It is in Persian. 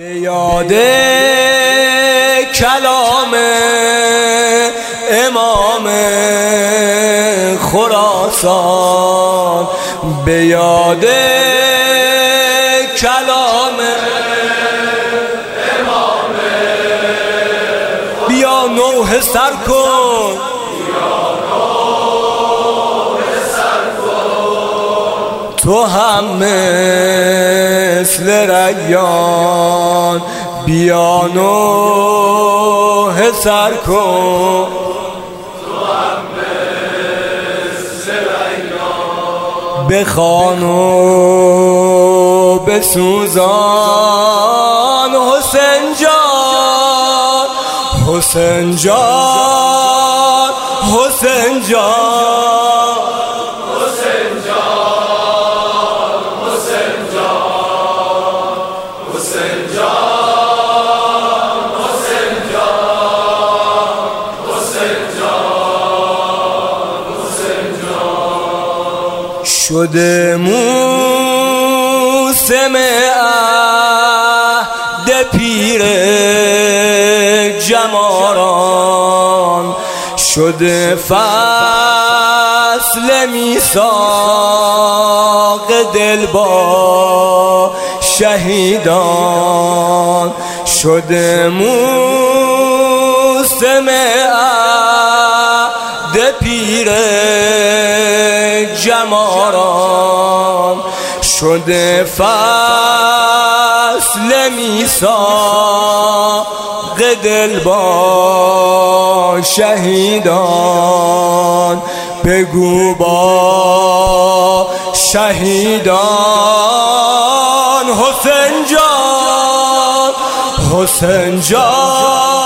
به یاد کلام امام خراسان، به یاد کلام امام، بیا نوحه سر کن، تو هم مثل ریان بیا نوحه سر کن، تو هم مثل ریان بخوان و بسوزان حسین جان، حسین جان، حسین جان، شده موسم عهد پیر جماران، شده فصل میثاق دل با شهیدان، شده موسم عهد پیر جماران، شده فصل میثاق دل با شهیدان، بگو با شهیدان حسین جان، حسین جان،